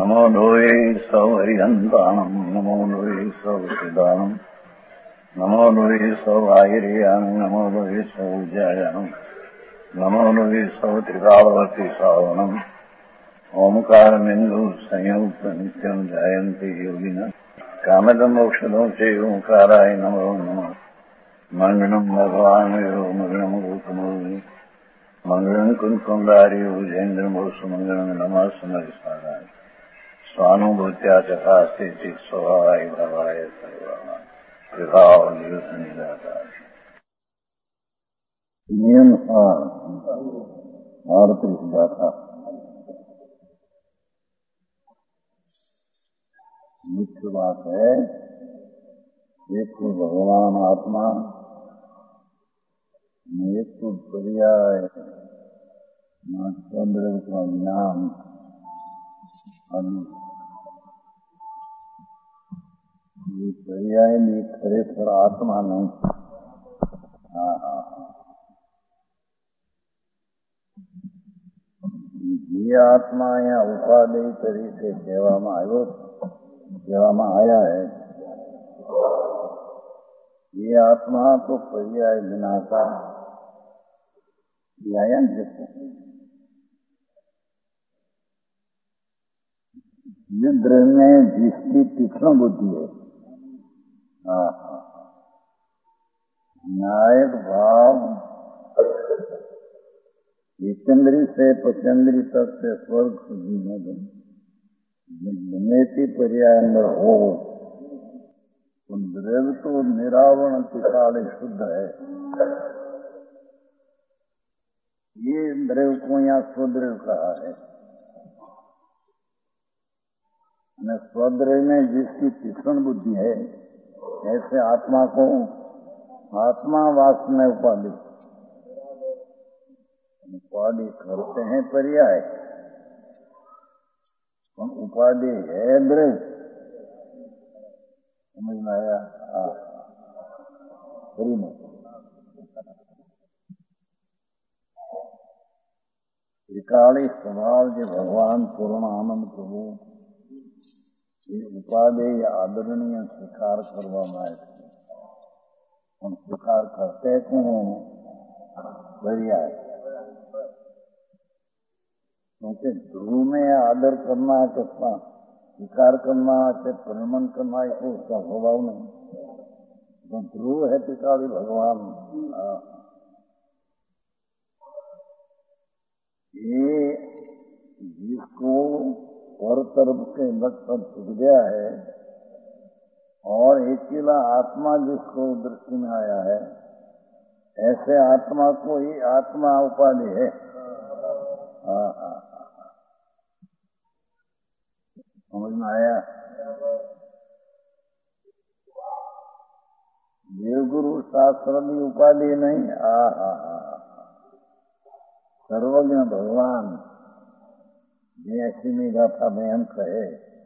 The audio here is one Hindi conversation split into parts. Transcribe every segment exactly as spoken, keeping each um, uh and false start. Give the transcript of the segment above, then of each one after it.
नमो लोये सौहरिहन्ताणम् नमो लोये सौहृदानम् नमो लोये सौभागिर्यानम् नमो लोये सौज्यायानम् नमो लोये सौत्रिकावती सावनम् ओंकारमिन्दु संयुक्त नित्यम् जायन्ति योगिनः कामदमोक्षदो च ओंकाराय नमो नमः मंगलम् भगवान् यो मंगलम् गौतमो मंगलम् कुंकुमधारी भुजेन्द्रमो सुमंगलम् नमः समरिसाराय स्वानुभूत्या चकास्ते चित् स्वभावाय भवाय सर्वाणां प्रभाव निदाता नियम आरती गाथा मुख्य बात है एक तो भगवान आत्मा एक तो पर्याय चंद्र का ज्ञान ये पर्याय में खरेखर आत्मा नहीं। हाँ हाँ ये आत्मा या उपादेय तरीके सेवा में आयो सेवा में आया है। ये आत्मा तो पर्याय बिना का आया जिसको युद्ध में जिसकी तीक्ष्ण बुद्धि है। हाँ हाँ न्यायिक भाव विचंद्री से पचंद्री तक से स्वर्ग में पर्याय अंदर हो तो द्रव्य तो निरावरण काले शुद्ध है। ये द्रव्य को यहाँ स्वद्रव्य कहा है। स्वद्रव्य में जिसकी तीक्ष्ण बुद्धि है ऐसे आत्मा को आत्मा वासना उपाधि उपाधि करते हैं पर्याय उपाधि है द्रव्य। समझ में आया? हरी में त्रिकाली स्वभाव जो भगवान पूर्ण आनंद प्रभु ये उपादेय आदरणीय स्वीकार करवा हम स्वीकार करते क्यों पर्याय क्योंकि ध्रुव में आदर करना है तो स्वीकार करना है परिमन करना है तो उसका स्वभाव नहीं। तो ध्रुव है त्रिकाली भगवान। ये जिसको पर तरफ के लक्ष्य छूट गया है और अकेला आत्मा जिसको दृष्टि में आया है ऐसे आत्मा को ही आत्मा उपाधि है। हाँ हाँ समझ में आया? देवगुरु शास्त्र भी उपाधि नहीं। आ हा हा सर्वज्ञ भगवान ये ऐसी में गाथा बयान कहे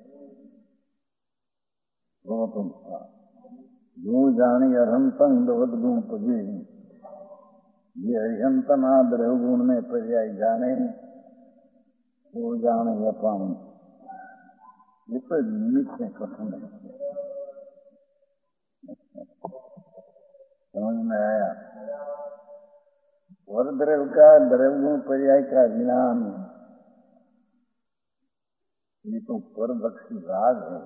तो तुम जो जानी अरहंतं दवद गुण पजी ये अरिहंत नाद गुण में पर्याय जाने वो जाने अपन ये तो निमित्त से कथन है। समझ में आया? और द्रव्य का द्रव्य गुण पर्याय का ज्ञान ये तो परभक्षी राग है।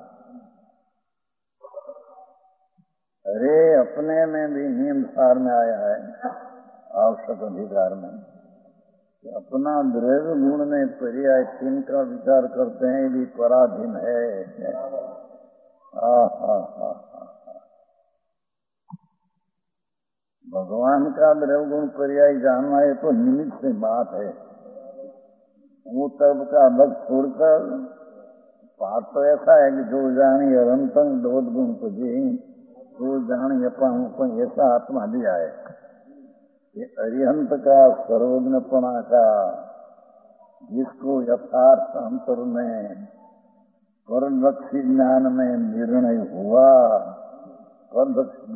अरे अपने में भी नियम सार में आया है आवश्यक अधिकार में अपना द्रव्य गुण में पर्याय तीन का विचार करते हैं भी पराधीन है। हा हा हा भगवान का द्रव्य गुण पर्याय जानना है तो निमित्त से बात है। वो तब का अलग छोड़कर बात तो ऐसा है कि जो जानी अरंतं दवद गुण पजी तो जानी अपन ऐसा आत्मा दिया है। ये अरिहंत का सर्वज्ञपना का जिसको यथार्थ अंतर में परलक्षी ज्ञान में निर्णय हुआ परलक्षी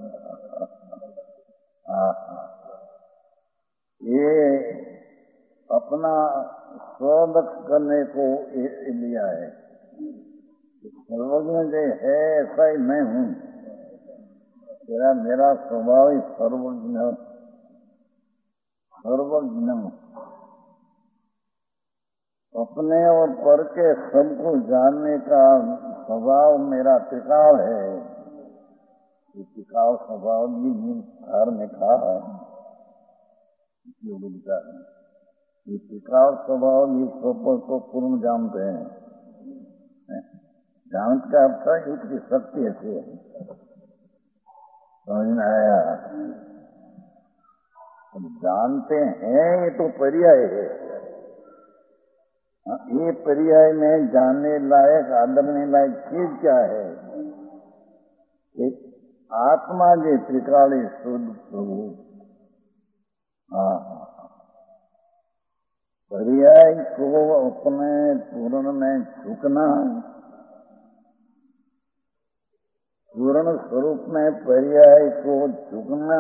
ये अपना स्वदक्ष करने को लिया है। सर्वज्ञ जो है ऐसा ही मैं हूँ, तेरा मेरा स्वभाव ही सर्वज्ञ सर्वज्ञ अपने और पर के सबको जानने का स्वभाव मेरा टिकाव है। ये टिकाव स्वभाव भी धार में कहा है, ये टिकाव स्वभाव भी स्वप्न को पूर्ण जानते हैं। जानत का अर्थ है इसकी शक्ति ऐसी है, समझ में आया? जानते हैं ये तो पर्याय है। ये पर्याय में जानने लायक आदरने लायक चीज क्या है? एक आत्मा जे त्रिकाली शुद्ध प्रभु। हाँ, पर्याय को अपने पूर्ण में झुकना, पूर्ण स्वरूप में पर्याय को झुकना,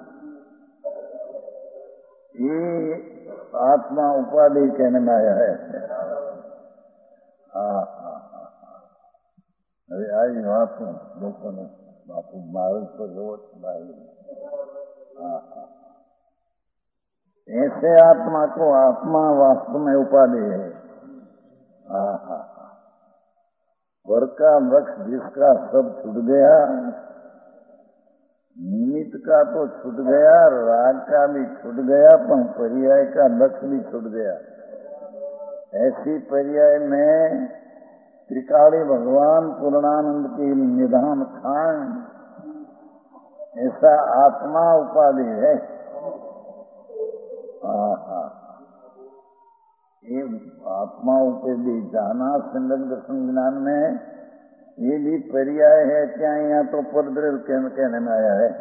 ये आत्मा उपाधि कहने में आया है। हाँ हाँ हाँ अरे आई बात लोगों ने बापू मारे को जरूरत भाई। हाँ हाँ ऐसे आत्मा को आत्मा वास्तव में उपाधि है। हाँ हाँ वर का वृक्ष जिसका सब छूट गया, निमित्त का तो छूट गया, राग का भी छूट गया, पर पर्याय का लक्ष्य भी छूट गया। ऐसी पर्याय में त्रिकाली भगवान पूर्णानंद की निधान खान ऐसा आत्मा उपाधि है। ये आत्मा उपाधि जाना संगत दर्शन ज्ञान में ये भी पर्याय है क्या? यहाँ तो परद्रव कहने में आया है।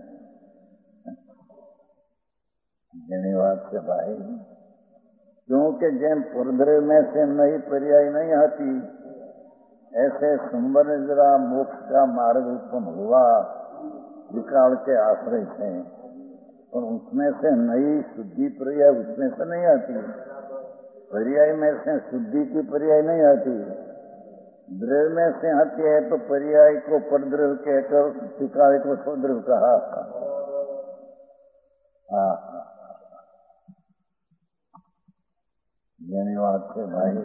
धन्यवाद से भाई, क्योंकि जैन परद्रव में से नई पर्याय नहीं आती, ऐसे सुंबर जरा मोक्ष का मार्ग उत्पन्न हुआ विकाल के आश्रय से, और उसमें से नई शुद्धि पर्याय उसमें से नहीं आती। पर्याय में से शुद्धि की पर्याय नहीं आती, द्रव्य में से आती है तो पर्याय को परद्रव्य कहकर त्रिकाल को स्वद्रव्य कहा। हाँ धन्यवाद से भाई।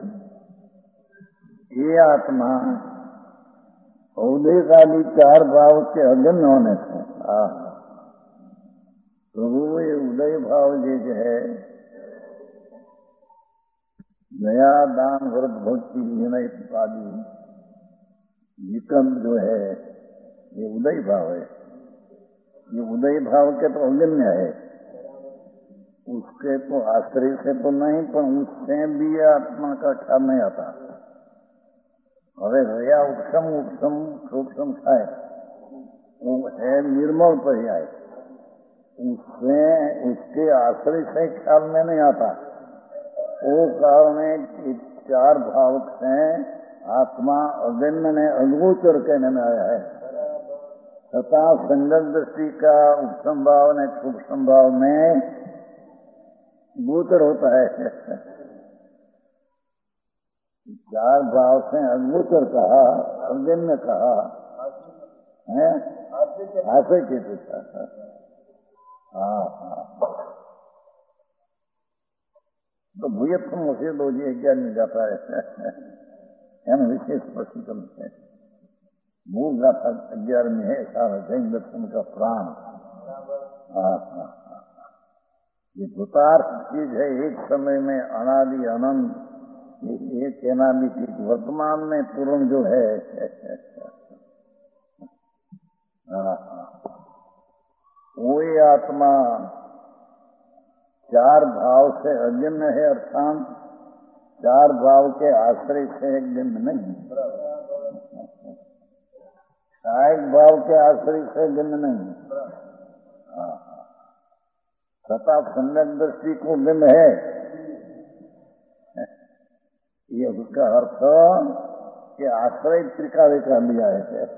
ये आत्मा उदय काली चार भाव के अगन होने से, हाँ प्रभु ये उदय भाव जो है दया दान व्रत भक्ति विनय आदि विक्रम जो है ये उदय भाव है। ये उदय भाव के तो अगम्य है, उसके तो आश्रय से तो नहीं, पर उससे भी आत्मा का ख्याल नहीं आता। अरे भैया उपशम उपशम सूक्ष्म है, वो है निर्मल पर्याय, उससे उसके आश्रय से ख्याल में नहीं आता। वो कारण चार भाव से आत्मा अगम्य ने अगोचर कहने में आया है। तथा संगत दृष्टि का उपसंभाव ने उपसंभाव में गोचर होता है। चार भाव से अगोचर कहा, अगम्य कहा है, आशय के पूछा। हाँ हाँ तो भूयत्म मुझे दो जी ज्ञान मिल जाता है। यानी विशेष प्रश्न है। मूल गाथा ग्यारह में है सारा जैन दर्शन का प्राण। हाँ हाँ ये भूतार्थ चीज है, एक समय में अनादि अनंत, ये कहना भी ठीक। वर्तमान में पूर्ण जो है, हाँ वही आत्मा चार भाव से अगम्य है, अर्थात चार भाव के आश्रय से गम्य नहीं, सहायक भाव के आश्रय से गम्य नहीं। तथा संगत दृष्टि को गम्य है, ये उसका अर्थ कि आश्रय त्रिकाल का लिया है।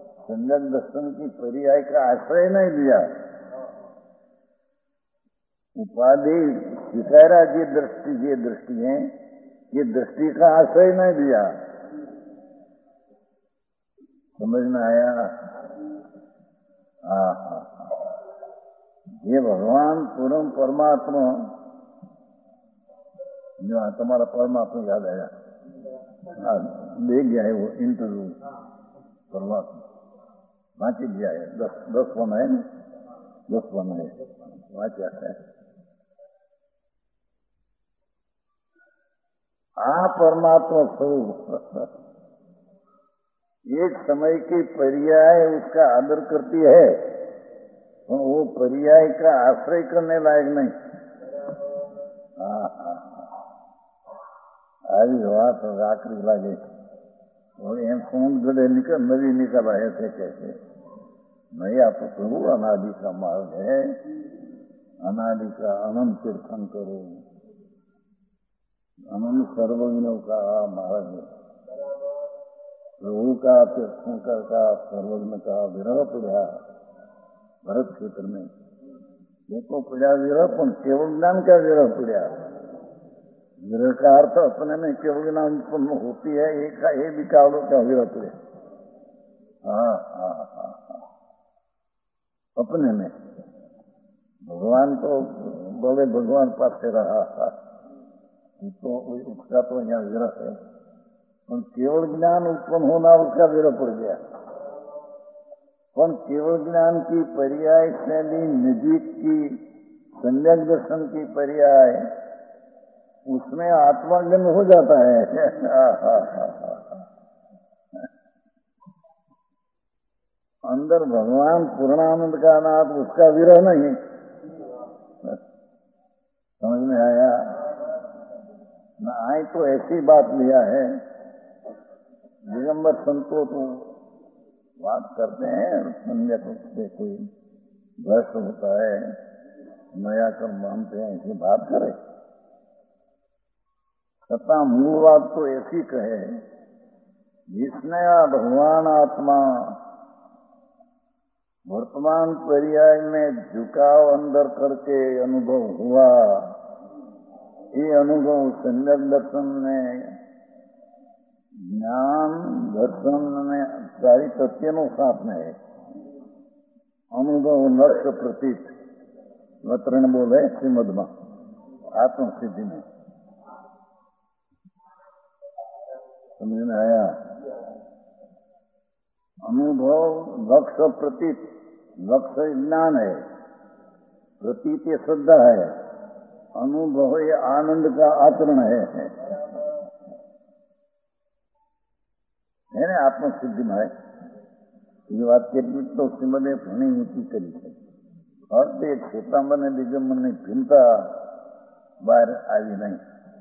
संगत दर्शन की पर्याय का आश्रय नहीं लिया। उपाधि स्वीकारा ये दृष्टि ये दृष्टि है, ये दृष्टि का आश्रय नहीं दिया। समझ में आया? हाँ हाँ, ये भगवान पूर्ण परमात्मा, जो हाँ तुम्हारा परमात्मा याद आया, हाँ ले गया है वो इंटरव्यू परमात्मा वाँची गया है, दस दस वन है, दस वन है वाँचा है। आ परमात्मा स्वरूप एक समय की पर्याय उसका आदर करती है, तो वो पर्याय का आश्रय करने लायक नहीं। हाँ हाँ, આવી વાત આકરી લાગે। એમ ફોન ગળે निकल नवी निकल आए थे कैसे नहीं। आप प्रभु अनादि का मार्ग है, अनादि का अनंत तीर्थन करो, अनंत सर्वज्ञों का मार्ग है। प्रभु का तीर्थंकर का सर्वज्ञ का विरह पड़ा भरत क्षेत्र में, देखो पड़ा विरह, पर केवल ज्ञान का विरह पड़ा। विरह का अर्थ अपने में केवल ज्ञान उत्पन्न होती है, एक का एक भी कालों का विरह पड़े। हाँ हाँ हाँ हाँ, अपने में भगवान तो बोले भगवान पास से रहा था, तो उसका तो यहाँ विरह है, पर केवल ज्ञान उत्पन्न होना उसका विरह पड़ गया। पर केवल ज्ञान की पर्याय शैली नजीक की सम्यक दर्शन की पर्याय, उसमें आत्माज्ञान हो जाता है। अंदर भगवान पूर्णानंद का नाथ, उसका विरह नहीं। समझ में आया ना? आए तो ऐसी बात लिया है, दिगंबर संतों तो बात करते हैं, सम्यक से कोई भ्रष्ट होता है, नया कर्म मानते हैं, ऐसी बात करे। तथा मूल बात तो ऐसी कहे, जिसने भगवान आत्मा वर्तमान पर्याय में झुकाव अंदर करके अनुभव हुआ, ये अनुभव सम्यक दर्शन में ज्ञान दर्शन में सारी तथ्यों साथ में है। अनुभव नक्ष प्रतीत वतरण बोले श्रीमद में आत्म सिद्धि में। समझ में आया? अनुभव लक्ष प्रतीत, लक्ष ज्ञान है, प्रतीत ये श्रद्धा है, अनुभव ये आनंद का आचरण है, है ना? आत्म सिद्धि में है ये बात के तो श्रीमदे घनी ऊंची करी है। और તે છેતાંબરને દિગંબરને ભીમતા બહાર આવી નહીં,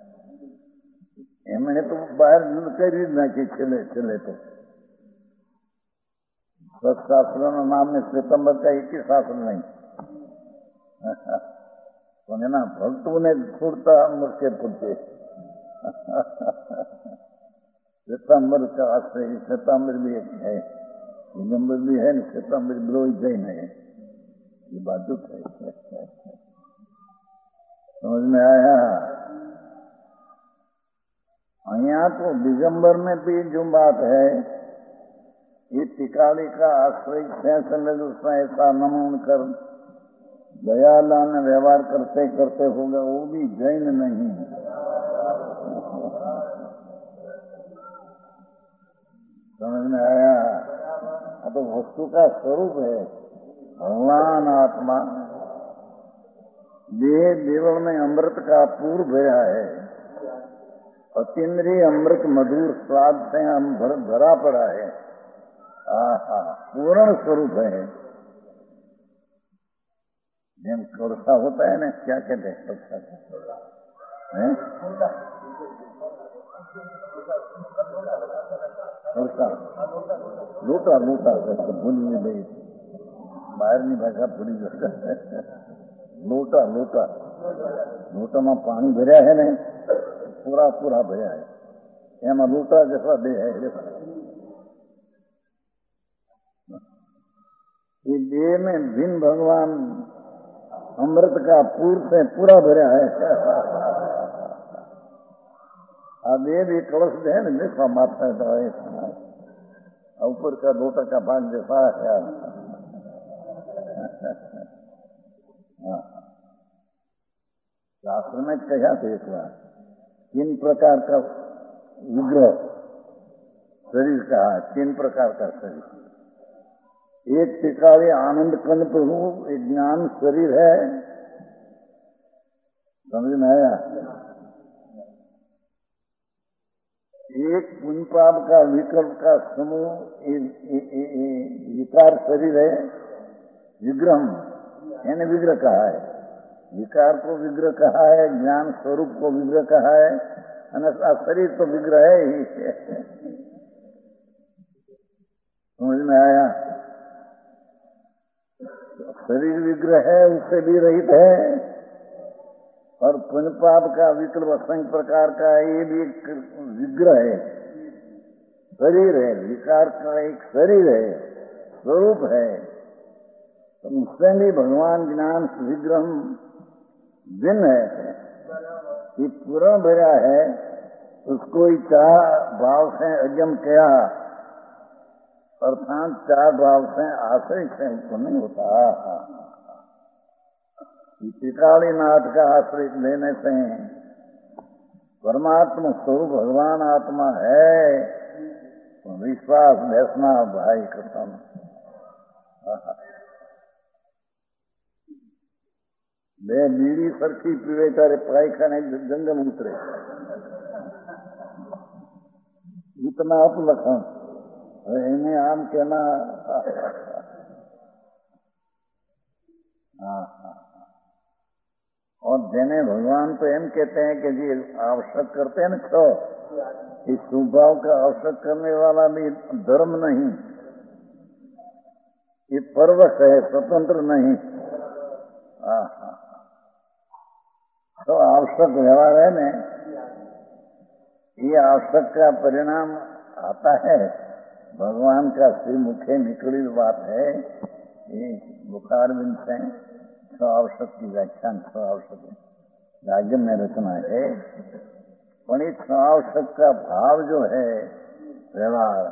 એમણે તો બહાર કરી જ નાખી છેલ્લે છેલ્લે તો। સત્શાસ્ત્રના નામને શ્વેતાંબર का एक ही शास्त्र नहीं, પણ એના ભક્તોને છોડતા મુશ્કેલ પડશે। श्वेतांबर का आश्रय, श्वेतांबर भी एक है, दिगंबर भी है, श्वेतांबर ब्रोही जैन है, ये बात दुख है। समझ में आया? यहाँ तो दिगंबर में भी जो बात है, ये टिकाली का आश्रय से उसमें ऐसा नमन कर दयालान व्यवहार करते करते होगा, वो भी जैन नहीं है। समझ में आया? तो वस्तु का स्वरूप है भगवान आत्मा। देह देवल में अमृत का पूर भरा है, अतीन्द्रिय अमृत मधुर स्वाद से हम भर, भरा पड़ा है। आहा, पूर्ण स्वरूप है। जब कलसा होता है ना, क्या कहते हैं कलसा है? कलसा लोटा लोटा भूली में गई, બહારની ભાષા ભૂલી ગયો। લોટા લોટા લોટામાં પાણી ભર્યા है ને, पूरा पूरा भर्या है, એમાં લોટા जैसा देह है। ये देह में भिन्न भगवान अमृत का पूर से पूरा भरा है। अब ये भी कलश दे न जैसा माथा है ऊपर का दो टका भाग जैसा है। शास्त्र में कहा थे एक बार तीन प्रकार का विग्रह शरीर का है, तीन प्रकार का शरीर। एक टिकावे आनंद कंद प्रभु एक ज्ञान शरीर है, समझ में आया। एक पुण्य पाप का विकल्प का समूह विकार शरीर है, विग्रह यानी विग्रह कहा है। विकार को विग्रह कहा है, ज्ञान स्वरूप को विग्रह कहा है, शरीर तो विग्रह है ही। समझ में आया। शरीर विग्रह है, उससे भी रहित है, और पुण्य पाप का विकल्प असंख्य प्रकार का ये भी एक विग्रह है, शरीर है। विकार का एक शरीर है, स्वरूप है, तो उससे भी भगवान ज्ञान विग्रह भिन्न है। ये पूरा भरा है, उसको ही चार भाव से अजम किया, अर्थात चार भाव से आश्रय से उनको नहीं होता। त्रिकालीनाथ का आश्रय लेने से परमात्मा स्वरूप भगवान आत्मा है, तो विश्वास वैष्णा भाई खत्म। બે બીડી સરખી પીવે ત્યારે પાયખાને જંગલ ઉતરે, इतना अपलखन એને આમ કેના। हाँ हाँ। और जिन्हें भगवान तो एम कहते हैं कि जी आवश्यक करते हैं ना छो, इस स्वभाव का आवश्यक करने वाला भी धर्म नहीं, ये परवश है, स्वतंत्र नहीं। हाँ हाँ। तो आवश्यक व्यवहार है ना, ये आवश्यक का परिणाम आता है, भगवान का श्री मुखे निकली बात है। ये बुखार बिन से छो आवश्यक की व्याख्यान छो आवश्यक राज्य में रचना है, पर ये छो आवश्यक का भाव जो है व्यवहार,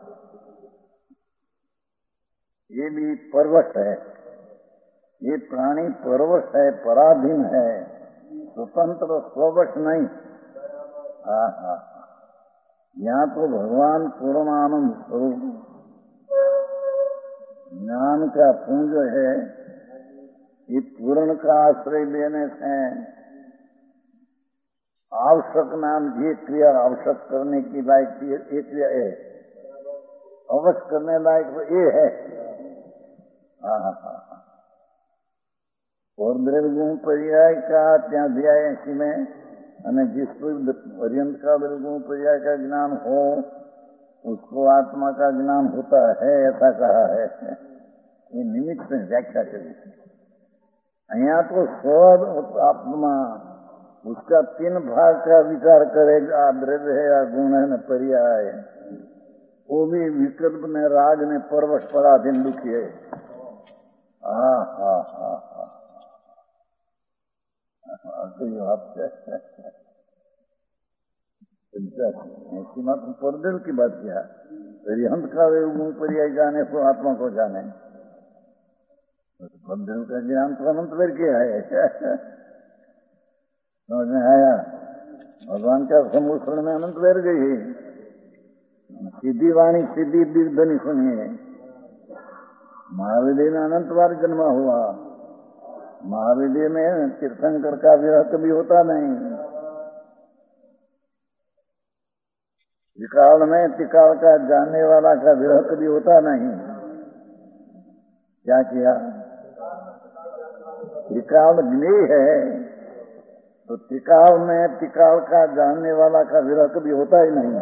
ये भी परवश है। ये प्राणी परवश है, पराधीन है, स्वतंत्र स्ववश नहीं। हाँ हाँ। यहाँ तो भगवान पूर्णानंद स्वरूप ज्ञान का पुंज है, ये पूर्ण का आश्रय लेने से आवश्यक नाम ये क्रिया आवश्यक करने की लायक ये क्रिया है, अवश्य करने लायक तो ये है। हाँ हाँ हाँ। और द्रव्य पर्याय का त्या दिया है इसी में, जिस पर्यंत का द्रव्य पर्याय का ज्ञान हो उसको आत्मा का ज्ञान होता है, ऐसा कहा है। ये निमित्त में व्याख्या करी। यहाँ तो स्व आत्मा उसका तीन भाग का विचार करेगा, द्रव्य है या गुण है न पर्याय, वो भी विकल्प ने राग ने परवश पराधीन दुखी है। हाँ हाँ हाँ हाँ। सही बात है। सीमा तो परदिल की बात किया, हंत का वे गुण पर्याय जाने तो आत्मा को जाने, परदिल का ज्ञान तो अनंत वेर किया है। समझ में आया। भगवान का सम्मुखरण में अनंत वेर गई, सीधी वाणी सीधी ध्वनि सुनिए। महावीर में अनंत बार जन्मा हुआ, महावीर में तीर्थंकर का विरह कभी होता नहीं, विकाल में तिकाल का जानने वाला का विरह कभी होता नहीं। क्या किया? विकाल ज्ञेय है तो तिकाल में तिकाल का जानने वाला का विरह कभी होता ही नहीं।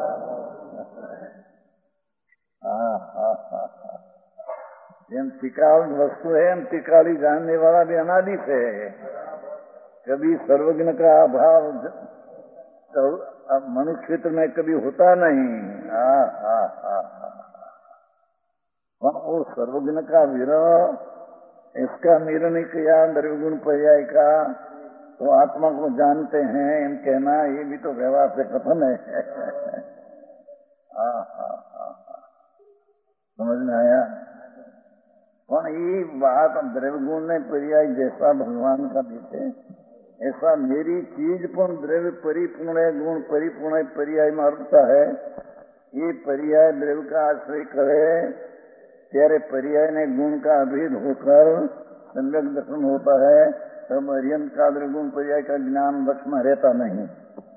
हाँ हाँ हाँ हाँ। एम तिकाल वस्तु है, एम तिकाली जानने वाला भी अनादि से है। कभी सर्वज्ञ का अभाव तो मनुष्य क्षेत्र में कभी होता नहीं। हाँ हाँ हाँ हाँ। वो सर्वज्ञ का विरह इसका निर्णय किया द्रव्यगुण पर्याय का, तो आत्मा को जानते हैं इन कहना ये भी तो व्यवहार से कथन है। हाँ हाँ हाँ हाँ, समझ में आया। પણ ये बात द्रव्यगुण ने पर्याय जैसा भगवान का देते, ऐसा मेरी चीज पर द्रव्य परिपूर्ण गुण परिपूर्ण पर्याय में अर्थता है। ये पर्याय द्रव्य का आश्रय करे ત્યારે पर्याय ने गुण का अभेद होकर सम्यक दर्शन होता है, तब अर्यंत का द्रव्यगुण पर्याय का ज्ञान वश में रहता नहीं।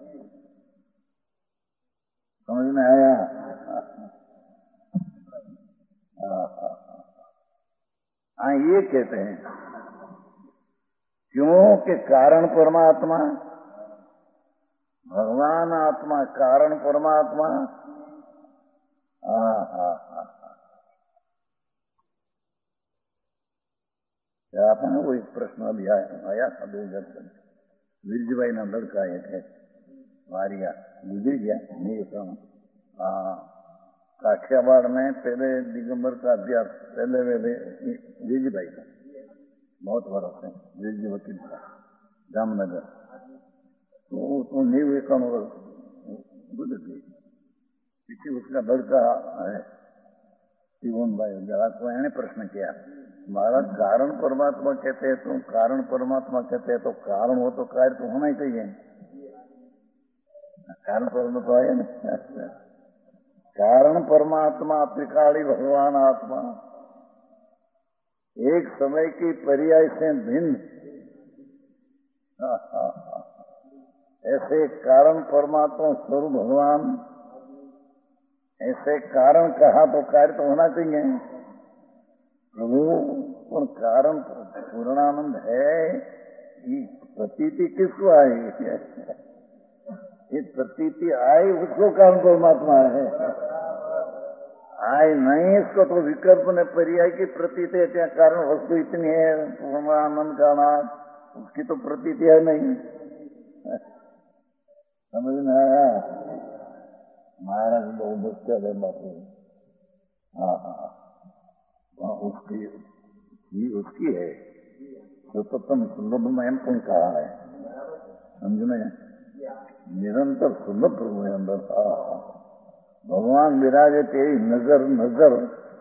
समझ में आया। हाँ, ये कहते हैं क्योंकि कारण परमात्मा, भगवान आत्मा कारण परमात्मा। हाँ हाँ हाँ क्या था ना, वो एक प्रश्न अभी आया था दो हजार तक, वीरजीभाई ना लड़का एक है मारिया गुजर गया नहीं होता। हाँ, काठियावाड़ में पहले दिगंबर का अभ्यास पहले पहले वीरजीभाई का बहुत वर्ष है, वीरजी वकील था जामनगर, तो, तो नहीं हुए कौन गुजर गई। किसी उसका लड़का है शिवम भाई जरा को मैंने प्रश्न किया, महाराज कारण परमात्मा कहते हैं तो कारण परमात्मा कहते हैं तो कारण हो तो कार्य तो होना ही चाहिए। कारण परमात्मा है ना, कारण परमात्मा त्रिकाली भगवान आत्मा एक समय की पर्याय से भिन्न, ऐसे कारण परमात्मा स्वरूप भगवान, ऐसे कारण कहा तो कार्य तो होना चाहिए। प्रभु और कारण पूर्णानंद है, ये प्रतीति किसको आई? ये प्रतीति आई उसको कारण परमात्मा है, आई नहीं इसको तो विकल्प ने पर्याय की प्रतीति है। क्या कारण वस्तु इतनी है पूर्णानंद का नाम, उसकी तो प्रतीति है नहीं। समझ में आया। महाराज बहुत मुश्किल है बापू। हाँ हाँ, उसकी ये उसकी है जो तो तुम सुलभ में तुम कहा है, समझ में, निरंतर सुलभ प्रभु है अंदर। भगवान विराजे तेरी नजर नजर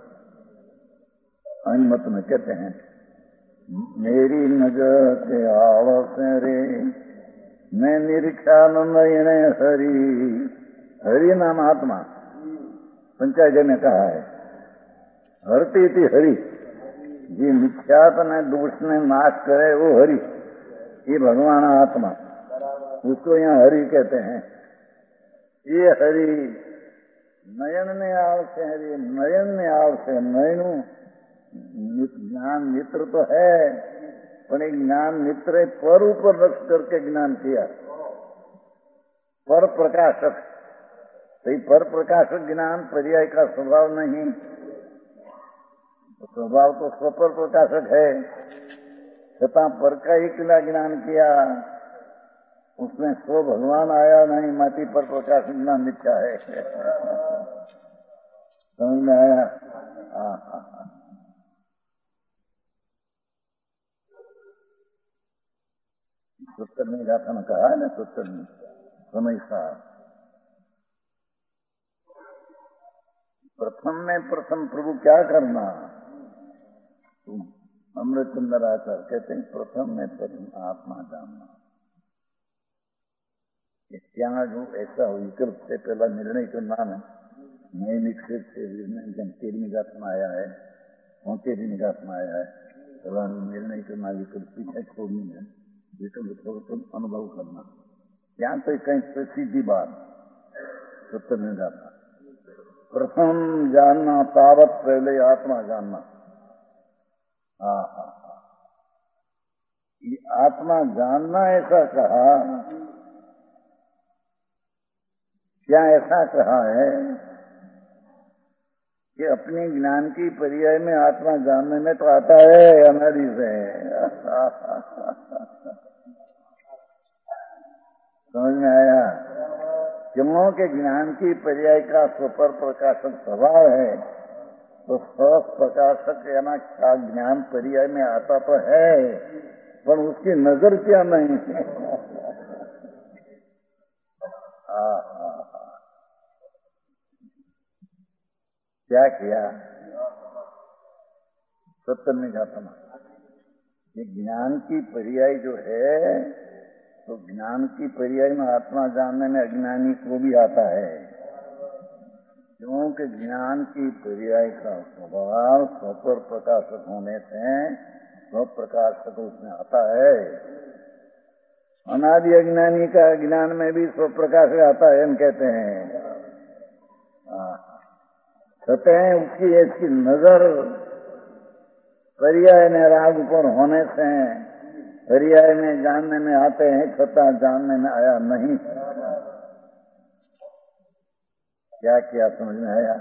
मत में कहते हैं, मेरी नजर के आड़ से रे मैं निरीक्षण नयन हरि, हरि नाम आत्मा पंचायत ने कहा है, हरती थी हरि जी, मिथ्यात ने दोष ने नाश करे वो हरि, ये भगवान आत्मा, उसको यहाँ हरि कहते हैं। ये हरि नयन ने आव से हरि, नयन ने आव से नयनु ज्ञान मित्र तो है, पर एक ज्ञान मित्र पर ऊपर रख करके ज्ञान किया, पर प्रकाशक। तो पर प्रकाशक ज्ञान पर्याय का स्वभाव नहीं, स्वभाव तो स्वपर प्रकाशक है, छता पर का ही किला ज्ञान किया, उसमें स्व भगवान आया नहीं, माटी पर प्रकाशक ज्ञान मिथ्या है। समझ में आया। हाँ हाँ हाँ, सत्तर में जाता ने कहा है ना, सत्तर में समय साहब प्रथम में प्रथम प्रभु क्या करना, अमृतचंद्र आचार्य कहते हैं प्रथम में प्रथम आत्मा जानना। क्या जो ऐसा विकल्प से पहला निर्णय करना है, नए विकसित से तेरी निगाह में आया है, तेरी निगाह में आया है, पहला निर्णय करना विकल्प पीछे छोड़नी है, विकल्प छोड़कर अनुभव करना। यहाँ तो कहीं प्रसिद्धि बात सत्तर में जाता, प्रथम जानना तावत पहले आत्मा जानना। हाँ हाँ हाँ, ये आत्मा जानना ऐसा कहा, क्या ऐसा कहा है कि अपने ज्ञान की पर्याय में आत्मा जानने में तो आता है अनादि से। समझ में आया। क्योंकि ज्ञान की पर्याय का स्वपर प्रकाशक स्वभाव है, तो स्व प्रकाशक याना का ज्ञान पर्याय में आता तो है, पर उसकी नजर क्या नहीं है। क्या किया सत्य घातमा, ये ज्ञान की पर्याय जो है, तो ज्ञान की पर्याय में आत्मा जानने में अज्ञानी को भी आता है, क्योंकि ज्ञान की पर्याय का स्वभाव स्वपर प्रकाशक होने से स्व प्रकाशक उसमें आता है। अनादि अज्ञानी का ज्ञान में भी स्व प्रकाशक आता है, हम कहते हैं सतह उसकी इसकी नजर पर्याय में राग पर होने से पर्याय में जानने में आते हैं, छता जानने में आया नहीं। क्या क्या समझ में आया?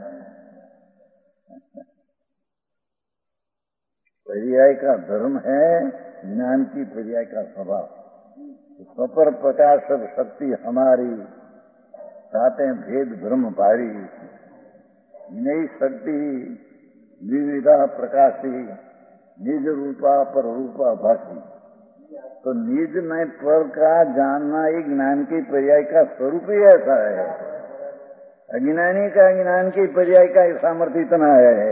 पर्याय का धर्म है ज्ञान की पर्याय का स्वभाव। स्वपर प्रकाशक शक्ति हमारी चाहते भेद ब्रह्म भारी, नई शक्ति विविधा प्रकाशी, निज रूपा पर रूपा भाषी। तो निज में पर का जानना ही ज्ञान की पर्याय का स्वरूप ही ऐसा है। अज्ञानी का ज्ञान की पर्याय का सामर्थ्य इतना है।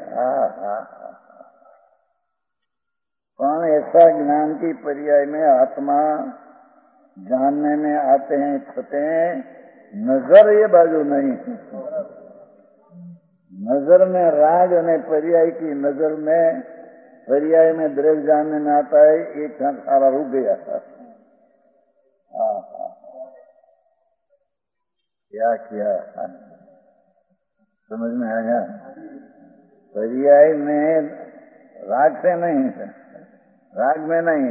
कौन ऐसा ज्ञान की पर्याय में आत्मा जानने में आते हैं, छते नजर ये बाजू नहीं, नजर में राग ने पर्याय की नजर में पर्याय में द्रव्य जानने में आता है, एक क्षण सारा रुक गया। क्या किया समझ में आया? पर्याय में राग से नहीं, राग में नहीं,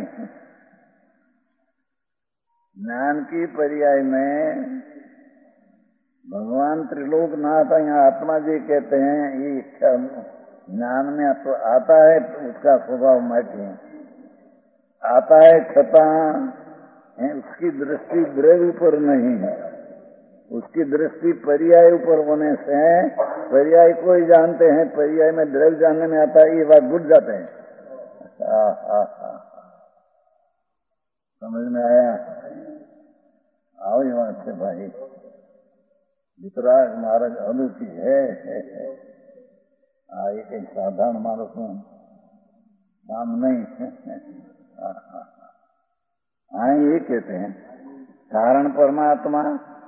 ज्ञान की पर्याय में भगवान त्रिलोकनाथ यहाँ आत्मा जी कहते हैं, ये इच्छा ज्ञान में तो आता है तो उसका स्वभाव मैठी आता है, छता उसकी दृष्टि द्रव्य ऊपर नहीं है, उसकी दृष्टि पर्याय ऊपर होने से पर्याय को ही जानते हैं, पर्याय में द्रव्य जानने में आता है, ये बात भूल जाते हैं। आ, आ, आ, समझ में आया? आओ यहाँ से भाई, वितराग महाराज अनुची है, है, है। आ, ये कहीं साधारण मानस में काम नहीं। हाँ ये कहते हैं कारण परमात्मा,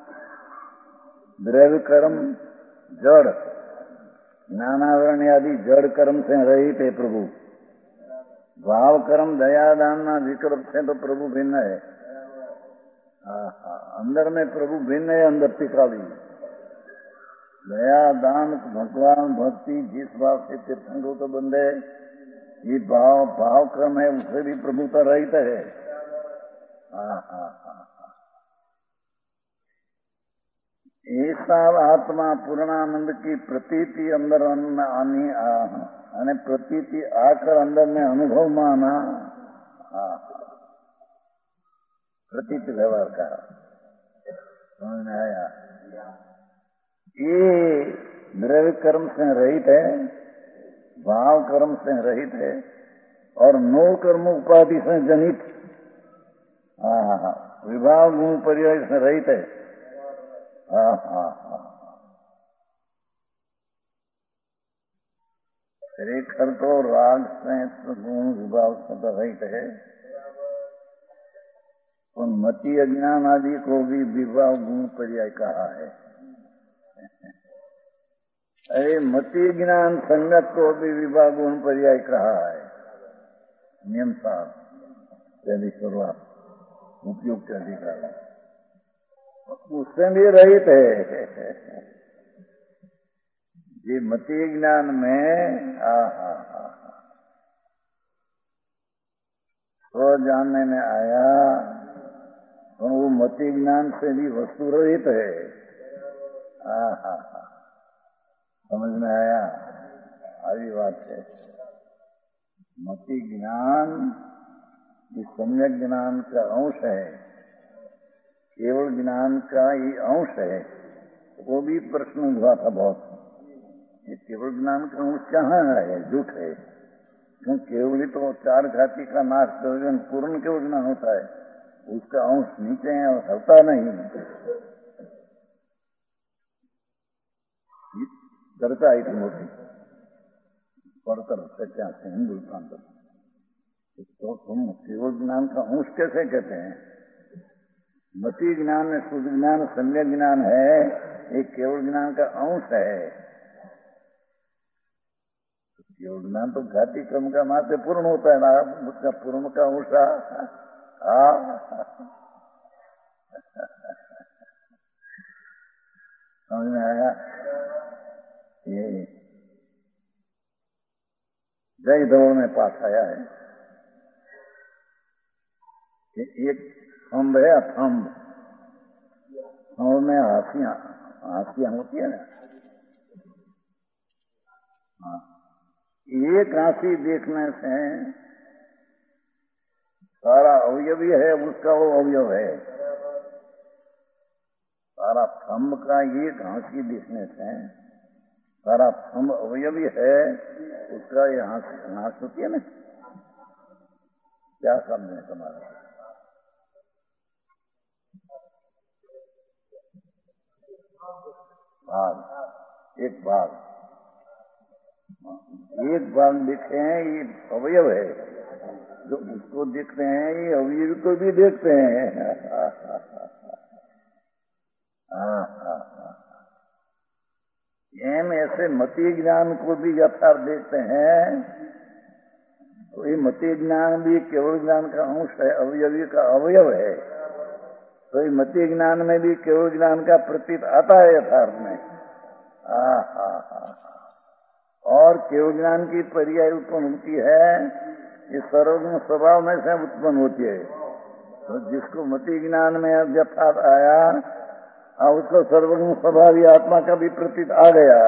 द्रव्य कर्म जड़, ज्ञानावरण आदि जड़ कर्म से रहित है प्रभु। भाव कर्म दया दान विकल्प से तो प्रभु भिन्न है। अंदर में प्रभु भिन्न है, अंदर टिकावी दया दान भगवान भक्ति जिस भाव से तीर्थंकरों को बंदे, ये भाव भाव कर्म है, उससे भी प्रभु तो रहित है। ऐसा आत्मा पूर्णानंद की प्रतीति अंदर आनी आने प्रतीति आकर अंदर में अनुभव माना, प्रतीति व्यवहार का समझ में आया? ये द्रव्य कर्म से रहित है, भाव कर्म से रहित है, और नो कर्म उपाधि से जनित विभाव गुण पर्याय से रहित है। हाँ हाँ हाँ रेखर तो राग से गुण विभाव से तो रहित है, और मति अज्ञान आदि को भी विभाव गुण पर्याय कहा है। अरे मति ज्ञान संगत को भी विभाग गुण पर्याय कहा है। नियम साहब पहली शुरुआत उपयुक्त अधिकार उससे भी रहित है। ये मति ज्ञान में आ हा हा तो जानने में आया, तो वो मति ज्ञान से भी वस्तु रहित है। आ हा हा समझ में आया? आई बात है। मति ज्ञान ये सम्यक ज्ञान का अंश है, केवल ज्ञान का ही अंश है। वो भी प्रश्न हुआ था बहुत, ये केवल ज्ञान का अंश कहाँ है? झूठ है। क्यों? केवल ही तो चार घाटी का नाश कर पूर्ण केवल ज्ञान होता है, उसका अंश नीचे है और हलता नहीं। चर्चा आई थी मोटी पढ़कर सच्चा से हिंदुस्तान तक, तो तुम केवल ज्ञान का अंश कैसे कहते हैं? मति ज्ञान में शुद्ध ज्ञान सम्यक ज्ञान है, एक केवल ज्ञान का अंश है। केवल ज्ञान तो घाटी क्रम का नाम से पूर्ण होता है ना, उसका पूर्ण का अंश। समझ में आया? ये जय दौड़ में पाठ आया है कि एक थम्ब है, थम्ब थम्ब में हाथियां हाथियां होती है ना। हाँ, एक आंखी देखने से सारा अवयव है, उसका वो अवयव है। सारा थम्ब का एक आंखी देखने से सारा थम्ब अवयव है, उसका ये हाथ होती है ना। क्या शब्द है तुम्हारा? भाग, एक भाग, एक भाग दिखे हैं, ये अवयव है। जो उसको देखते हैं, ये अवयव को भी देखते हैं। एम ऐसे मति ज्ञान को भी यथार्थ देखते हैं, तो ये मति ज्ञान भी केवल ज्ञान का अंश है, अवयवी का अवयव है। तो ये मति ज्ञान में भी केवल ज्ञान का प्रतीत आता है यथार्थ में। आ, हा, हा। और केवल ज्ञान की पर्याय उत्पन्न होती है, ये सर्वगुण स्वभाव में से उत्पन्न होती है। तो जिसको मति ज्ञान में यथार्थ आया, हाँ, उसको सर्वगुण स्वभावी आत्मा का भी प्रतीत आ गया।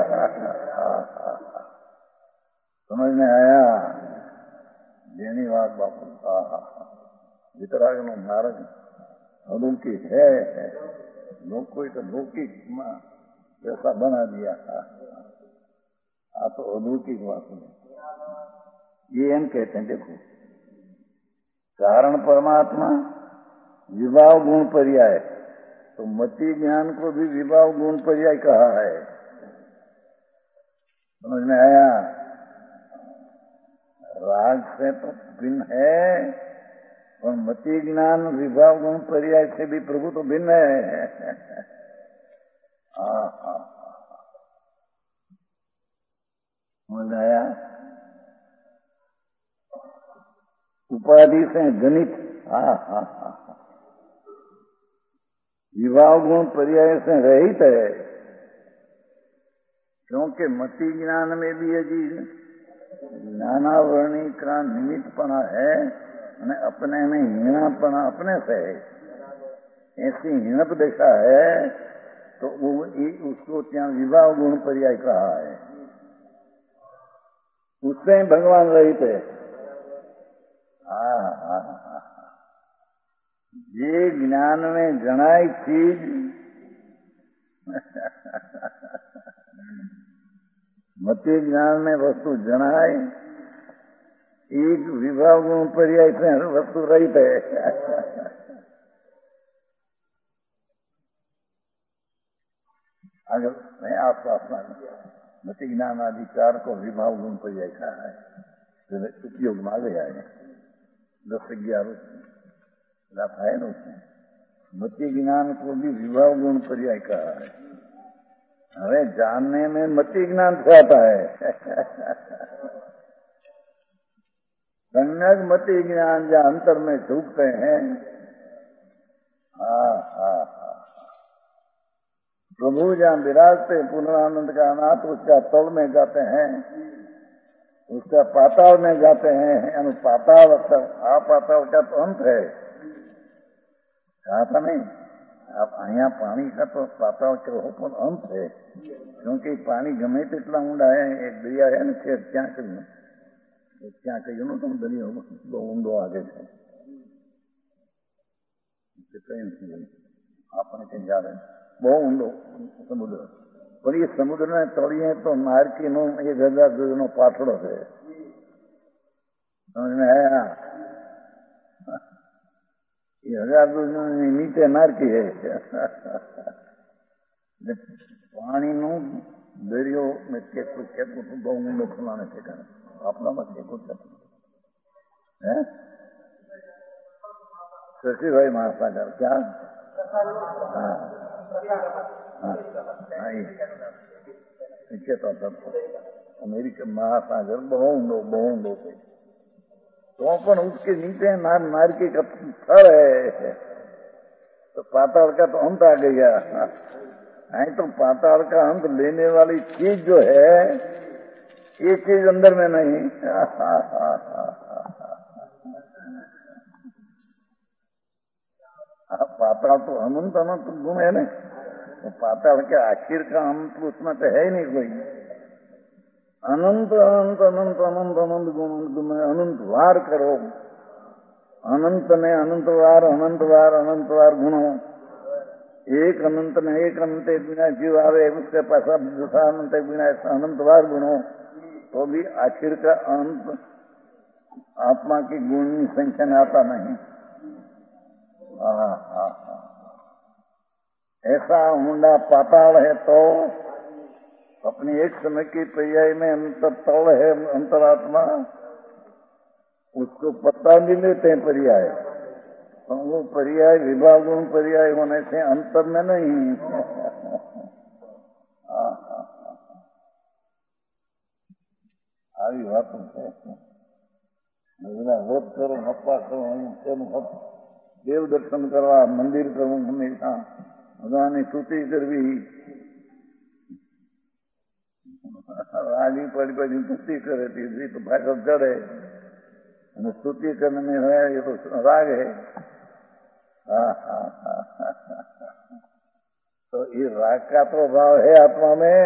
समझ में आया? देनी बात बापू। वितराग नारक अलौकिक है, लोग कोई तो लौकिक जैसा बना दिया था। आप तो अलौकिक बात नहीं, ये हम कहते हैं। देखो, कारण परमात्मा, विभाव गुण पर्याय, तो मति ज्ञान को भी विभाव गुण पर्याय कहा है। समझ में आया? राग से तो भिन्न है, और मति ज्ञान विभाव गुण पर्याय से भी प्रभु तो भिन्न है। समझ में आया? उपाधि से गणित, हा हा हा विभाव गुण पर्याय से रहित है। क्योंकि मति ज्ञान में भी यदि ज्ञानावरणी का निमित्तपना है, अपने में हीनापना अपने से है, ऐसी हीनप दशा है, तो वो उसको क्या विभाव गुण पर्याय कहा है। उससे भगवान रहित है। हाँ हाँ हाँ, ये ज्ञान में जनाई चीज मति ज्ञान में वस्तु जनाए, एक विभाव गुण पर्याय से वस्तु रहित है। अगर मैं आपको अपना मति ज्ञान आदि चार को विभाव गुण पर्याय कहा है, उपयोग में आ गया है। दस ग्यारह है ना उसमें, मति ज्ञान को भी विभाव गुण पर्याय कहा है। अरे जानने में मति ज्ञान से आता है। सम्यक मति ज्ञान जहाँ अंतर में झुकते हैं, हाँ हाँ हाँ, प्रभु जहाँ विराजते पूर्णानंद का नाथ, उसका तल में जाते हैं, उसका पाताल में जाते हैं। अनुपाताल आपाताल का तो अंत है, कहा था नहीं आप? यहाँ पानी का तो पाताल के होपन अंत है, क्योंकि पानी गमे तेटला ऊंडा है। एक दरिया है ना, खेत क्या कहियो क्या कहियो नो तुम दरिया बહુ ઊંડો आगे છે, કઈ નથી આપણને કઈ યાદ है, બહુ ઊંડો સમુદ્ર। પણ એ સમુદ્રના તળિયે તો નારકીનો એક હજાર ગજનો પાટડો છે. સમજને આયા? એ હજાર ગજનો નીચે નારકી છે. પાણીનું દરિયો મેં કેટલું કેટલું બહુ ઊંડો ખુલાને ઠેકાણે આપણામાં કેટલું કેટલું હે શશીભાઈ મહાસાગર ક્યાં? હા હા એ કહેતા હતા અમેરિકન महासागर બહુ ઊંડો બહુ ઊંડો છે. तो पण उसके नीचे नार नारकी का थड़ है. तो पाताल का तो अंत आ गया. नहीं तो पाताल का अंत लेने वाली चीज जो है ये चीज अंदर में नहीं. पाताल तो अनंत अनंत गुण है ना. तो पाताल के आखिर का अंत उसमें तो है ही नहीं कोई. अनंत अनंत अनंत अनंत अनंत गुण तुम्हें अनंत वार करो. अनंत ने अनंत वार अनंत वार अनंत वार गुणो. एक अनंत ने एक अनंत बिना जीव आवे उसके पास अब दूसरा अनंत बिना ऐसा अनंत वार गुणो. तो भी आखिर का अंत आत्मा की गुण संख्या में आता नहीं. ऐसा ऊंडा पाताल है तो अपनी एक समय की पर्याय में अंतर तल है अंतरात्मा. उसको पता भी लेते हैं पर्याय. तो वो पर्याय विभाग गुण पर्याय होने से अंतर में नहीं. આવી વાતો છે. હોત કરો હપ્પા કરો તેનું દેવ દર્શન કરવા મંદિર કરવું હંમેશા ભગવાનની સ્તુતિ કરવી. રાજી પડી પડી સ્તુતિ કરે તો ભાષા ચડે અને સ્તુતિ કરને હોય એ તો રાગ है. तो ये राग का तो भाव है आत्मा में.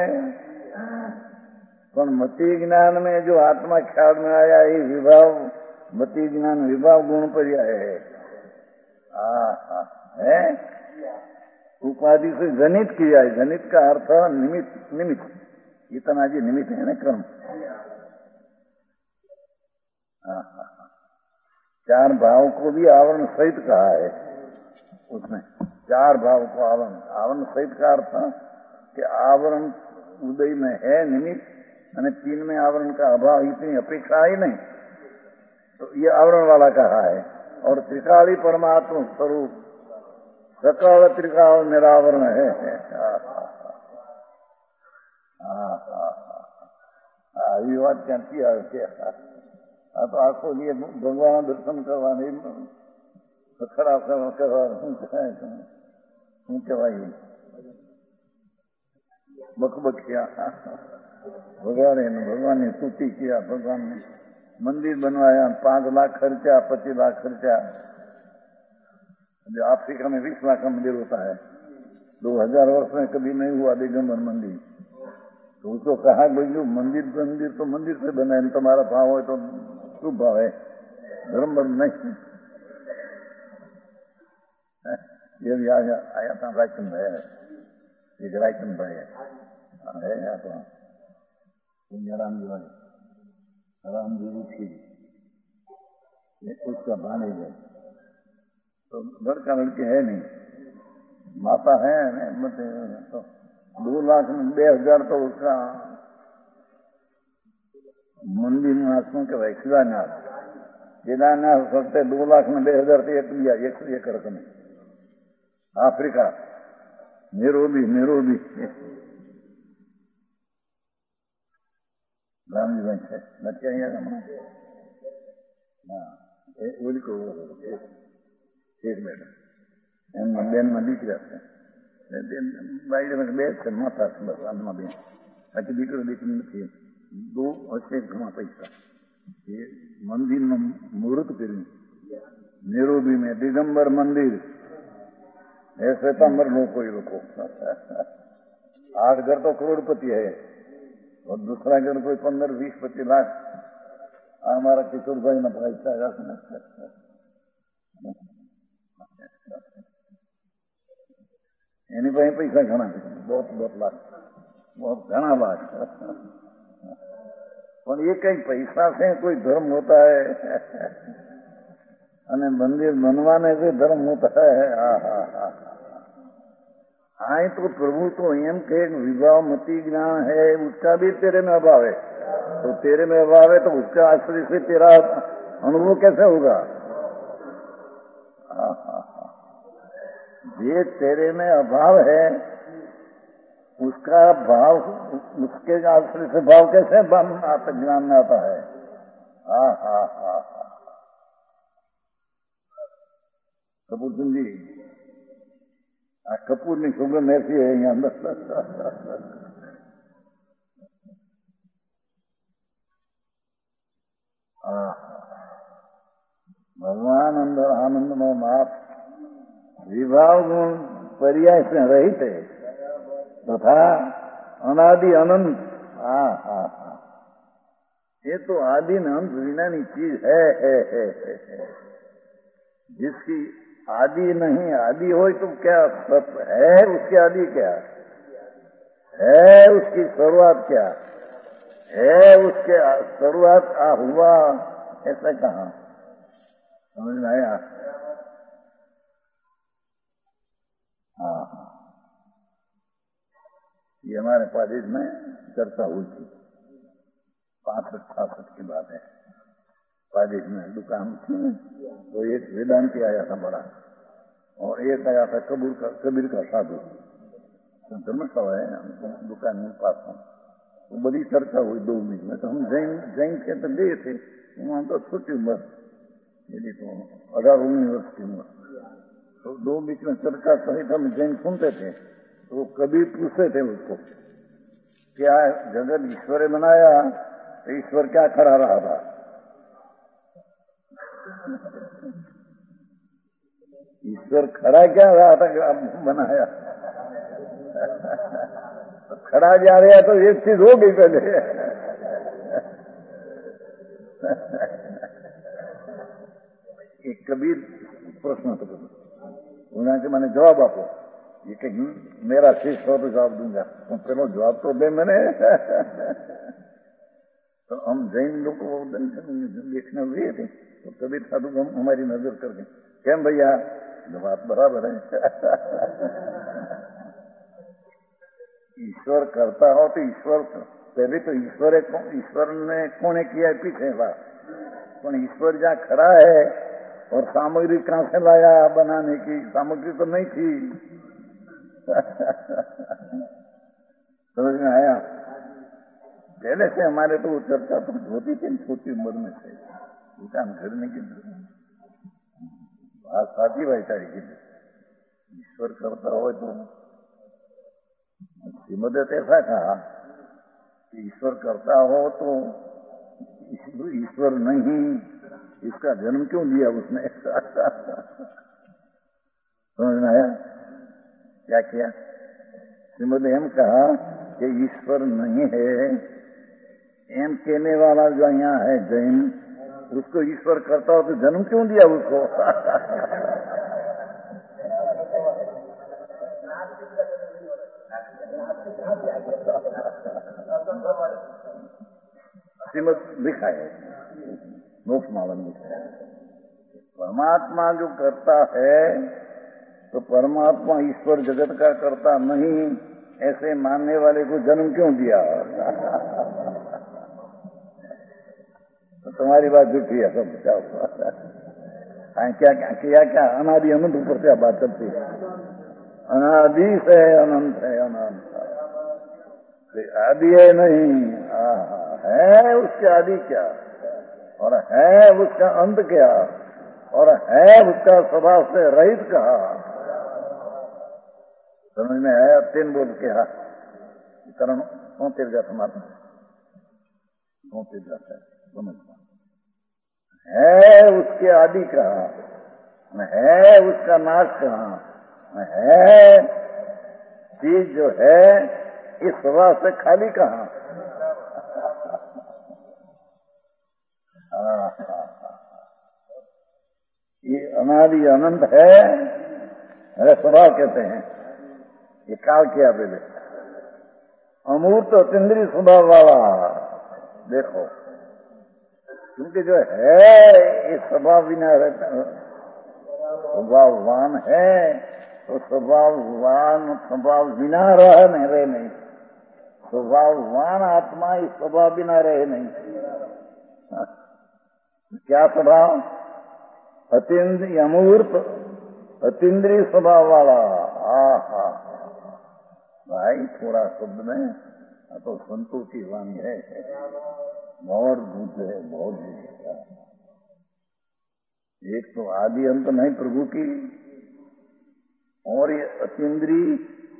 पर मति ज्ञान में जो आत्मा ख्याल में आया ये विभाव मति ज्ञान विभाव गुण पर्याय है. है उपाधि से जनित किया है. जनित का अर्थ निमित्त. निमित्त इतना जी निमित्त है ना कर्म. चार भाव को भी आवरण सहित कहा है. उसमें चार भाव को आवरण आवरण सहित का अर्थ कि आवरण उदय में है निमित्त અને तीन में आवरण का अभाव इतनी अपेक्षा ही नहीं. तो ये आवरण वाला कहा है. और त्रिकाली परमात्मा स्वरूप सकल त्रिकाल निरावरण है. આવી વાત ક્યાંથી આવે છે? આ તો આખો જે ભગવાન દર્શન કરવાની ખરા કરવા શું કહેવાય બકબકિયા भगवान भगवान ने स्तुति किया. भगवान ने मंदिर बनवाया. पांच लाख खर्चा पच्चीस लाख खर्चा. जो अफ्रीका में बीस लाख का मंदिर होता है दो हजार वर्ष में कभी नहीं हुआ दिगंबर मंदिर. तो उसको कहा भाई जो मंदिर मंदिर तो मंदिर से बना है. तुम्हारा भाव है तो शुभ भाव है धर्म नहीं. ये भी आया आया था रायचंद भाई. एक रायचंद भाई है तो रामजी भाई रामजी रुखी उसका भाने है. तो लड़का लड़के है नहीं. माता है तो दो लाख में बे हजार तो उसका मंदिर निवास में कहेवाय शिलान्यास. शिलान्यास वखते दो लाख में बे हजार तो एक दिया एक एक रकम. आफ्रिका नेरोबी नेरोबी રામજી ભાઈ છે નથી અહીંયા હા એ ઓળખો એક મેડમ એમના બેનમાં દીકરા છે. બાઈ બે છે માતા છે બસ આમના બેન. બાકી દીકરો દીકરી નથી. બહુ હશે ઘણા પૈસા. એ મંદિરનું મુહૂર્ત કર્યું नेरोबी में दिगंबर मंदिर है. श्वेतांबर लोग कोई लोग आठ घर तो करोड़पति है और दूसरा घर कोई पंद्रह बीस पच्चीस लाख. हमारा किशोर भाई न पैसा एनी भाई पैसा घना बहुत बहुत लाख वो घना बात પણ એ કઈ પૈસા છે કોઈ ધર્મ હોતા હૈ અને મંદિર बनवाने से धर्म होता है। हाँ हाँ हाँ हाँ तो प्रभु तो एम के विवाह मति ज्ञान है उसका भी तेरे में अभाव है, तो तेरे में अभाव है तो उसका आश्रय से तेरा अनुभव कैसे होगा। हाँ हाँ हाँ ये तेरे में अभाव है उसका भाव उसके आश्रय से भाव कैसे आता ज्ञान में आता है। हाँ हाँ हाँ हाँ कपूर सिंह जी आ कपूर ની સુગંધ ऐसी है यहाँ अंदर। भगवान अंदर आनंदमय माप विभाव गुण पर्याय से रहित है तथा अनादि अनंत। हाँ हाँ हाँ ये तो आदि न अंत विनानी चीज है, है, है, है, है। जिसकी आदि नहीं आदि हो तो क्या सब है, उसकी आदि क्या है, उसकी शुरुआत क्या है, उसके शुरुआत आ हुआ ऐसा कहा समझ में आया। हाँ हाँ ये हमारे कॉलेज में चर्चा हुई थी, पांसठ छासठ की बात है। कॉलेज में दुकान थी तो एक वेदांती आया था बड़ा और एक आया था कबूर का कबीर का साधु धर्मशाला है दुकान में पास में। तो बड़ी चर्चा हुई दो मिनट में। तो हम जैन जैन के तो गए थे वहां तो छोटी उम्र यदि तो अठारह उन्नीस वर्ष की उम्र। तो दो बीच में चर्चा सहित हम जैन सुनते थे। तो कबीर पूछते थे उसको क्या जगत ईश्वर बनाया तो ईश्वर क्या खड़ा रहा था। ईश्वर खड़ा क्या रहा था बनाया तो खड़ा जा रहा तो एक चीज हो गई पहले। एक कबीर प्रश्न तो उन्होंने के मैंने जवाब आपको ये कहीं मेरा शेष हो तो जवाब दूंगा तो पहले जवाब तो दे मैंने। तो हम जैन लोग को देखने हुए थे तो कबीर साधु हम हमारी नजर कर गए क्या भैया जवाब बराबर है। ईश्वर करता हो तो ईश्वर पहले तो ईश्वर ईश्वर ने कौन किया है पीछे बात कौन ईश्वर जहाँ खड़ा है और सामग्री कहाँ से लाया बनाने की सामग्री तो नहीं थी। समझ में आया। पहले से हमारे तो चर्चा तो होती थी छोटी उम्र में से दुकान घरने की बात साथी भाईचारे की ईश्वर करता हो तो श्रीमद ऐसा कहा कि ईश्वर करता हो तो ईश्वर नहीं इसका जन्म क्यों दिया उसने। समझ में आया क्या किया। श्रीमद एम कहा कि ईश्वर नहीं है एम कहने वाला जो यहाँ है जैन उसको ईश्वर करता हो तो जन्म क्यों दिया उसको। श्रीमद लिखा है मोक्ष मालन लिखा है परमात्मा जो करता है तो परमात्मा ईश्वर जगत का करता नहीं ऐसे मानने वाले को जन्म क्यों दिया। तो तुम्हारी बात झूठी है सब क्या क्या क्या क्या अनादि अनंत ऊपर से बात करती है। अनादि से अनंत है अनंत आदि है नहीं है उसके आदि क्या और है उसका अंत क्या और है उसका स्वभाव से रहित कहा। समझ में आया। तीन बोल के हा कारण कौन तीर जाता हमारा कौन तीर जाता है समझ है उसके आदि कहा है उसका नाश कहा है चीज जो है इस स्वभाव से खाली कहा। ये अनादि अनंत है अरे स्वभाव कहते हैं ये काल किया पहले अमूर्त अतीन्द्रिय स्वभाव वाला देखो, क्योंकि जो है ये स्वभाव बिना रहता, स्वभाववान है तो स्वभाववान स्वभाव बिना रह नहीं रहे नहीं, स्वभाववान आत्मा इस स्वभाव बिना रहे नहीं। क्या स्वभाव? अतीन्द्रिय अमूर्त अतीन्द्रिय स्वभाव वाला। आहा भाई थोड़ा शब्द में तो संतों की वाणी है, बहुत बुद्ध है, बहुत बुद्ध है। एक तो आदि अंत नहीं प्रभु की, और ये अतीन्द्रिय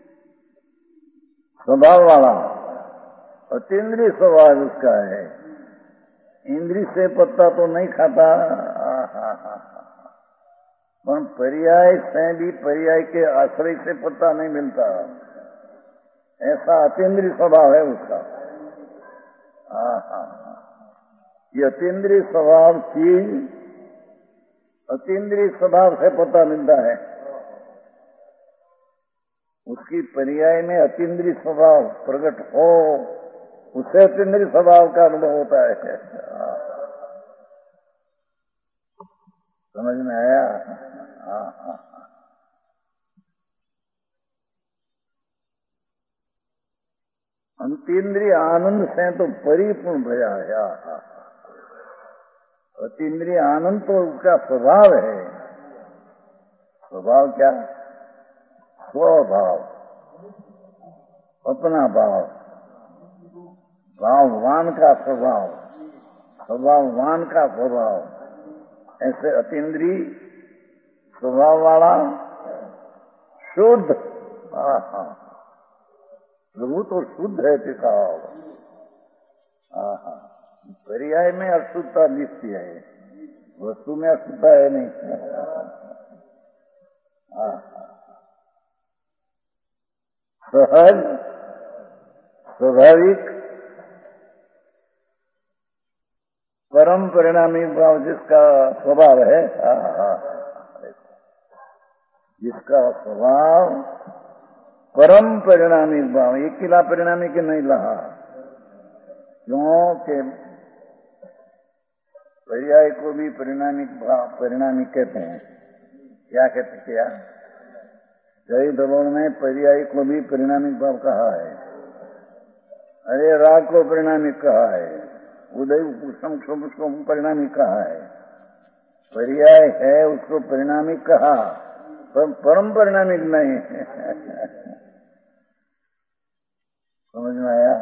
स्वभाव वाला, अतीन्द्रिय स्वभाव उसका है। इंद्रिय से पत्ता तो नहीं खाता, पर पर्याय से भी पर्याय के आश्रय से पत्ता नहीं मिलता, ऐसा अतीन्द्रिय स्वभाव है उसका। ये अतीन्द्रिय स्वभाव चीज अतीन्द्रिय स्वभाव से पता मिलता है, उसकी पर्याय में अतीन्द्रिय स्वभाव प्रकट हो, उससे अतीन्द्रिय स्वभाव का अनुभव होता है। समझ में आया? हाँ हाँ। अतीन्द्रिय आनंद से तो परिपूर्ण भया है। अतीन्द्रिय आनंद तो उसका स्वभाव है। स्वभाव क्या? स्वभाव, अपना भाव, भाववान का स्वभाव, स्वभाववान का स्वभाव, ऐसे अतीन्द्रिय स्वभाव वाला शुद्ध। आहा प्रभु तो शुद्ध है टिकाओ। आहा पर्याय में अशुद्धता दिखती है, वस्तु में अशुद्धता है नहीं। सहज स्वाभाविक परम परिणामी भाव जिसका स्वभाव है, जिसका स्वभाव परम परिणामी भाव, एक किला परिणामी के नहीं रहा, क्योंकि पर्याय को भी परिणामी भाव परिणामी कहते हैं। क्या कहते क्या? कई दलों में पर्याय को भी परिणामी भाव कहा है। अरे राग को परिणामी कहा है, उदय कुसुम उसको परिणामी कहा है, पर्याय है उसको परिणामी कहा, पर परम परिणामी नहीं। समझ में आया?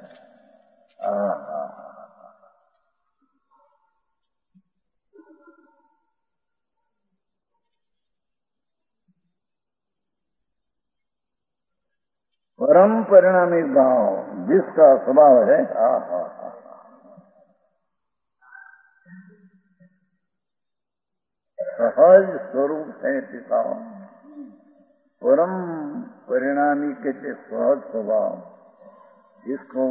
परम परिणामी भाव जिसका स्वभाव है, सहज स्वरूप है टिकाओ, परम परिणामी के सहज स्वभाव, जिसको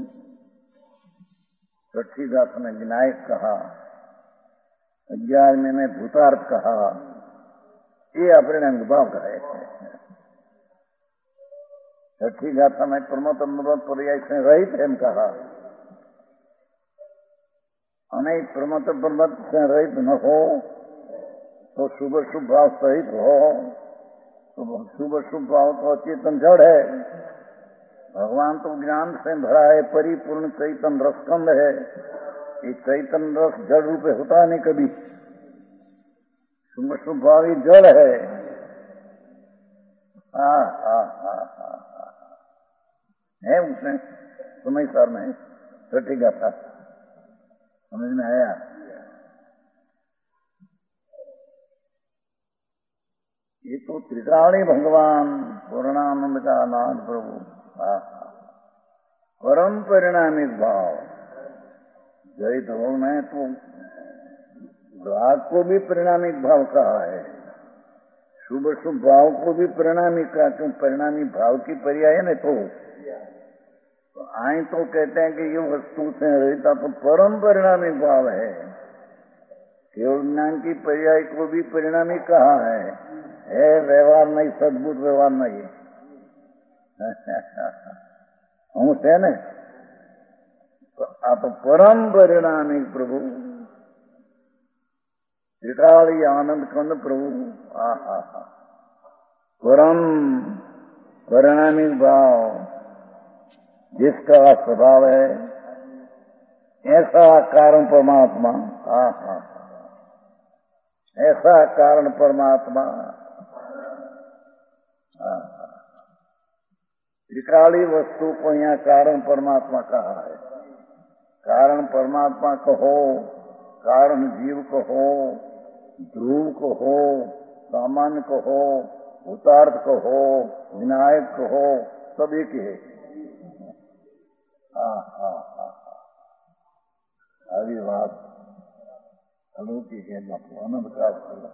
छठी दास ने विनायक कहा, ग्यारहवें में भूतार्थ कहा, ये अपरिणामी भाव का है। छठी गाथा में प्रमोद पर्याय से रहित है कहा, अनेक प्रमोद पर्वत से रहित न हो तो शुभ शुभ भाव सहित हो, तो शुभ शुभ भाव तो अचेतन जड़ है। भगवान तो ज्ञान से भरा है, परिपूर्ण चैतन रसकंद है। ये चैतन रस जड़ रूपे होता नहीं कभी, शुभ शुभ भाव ये जड़ है। हाँ हाँ हाँ हाँ है उसने समय सार में छठी गाथा समझ में आया? ये तो त्रिकाणी भगवान पूर्णानंद का नाथ प्रभु, परम परिणामी भाव। जय धो में तो राग को भी परिणामी भाव कहा है, शुभ शुभ भाव को भी परिणामी कहा, क्यों परिणामी भाव की पर्याय है। तो आई तो कहते हैं कि ये वस्तु से रहता तो परम परिणामी भाव है। केवल ज्ञान की पर्याय को भी परिणामी कहा है, है व्यवहार नहीं, सद्भुत व्यवहार नहीं। હું છે ને આ તો પરમ પરિણામી પ્રભુ ત્રિકાળી આનંદ કંદ प्रभु आ हा हा परम परिणामी भाव जिसका स्वभाव है ऐसा कारण परमात्मा आ हा ऐसा कारण परमात्मा त्रिकाली वस्तु को यहाँ कारण परमात्मा कहा है। कारण परमात्मा कहो, कारण जीव कहो, ध्रुव कहो, सामान्य कहो, भूतार्थ कहो, विनायक कहो, सब एक ही है। हाँ हाँ हाँ આવી વાત અલૌકિક है अनंत का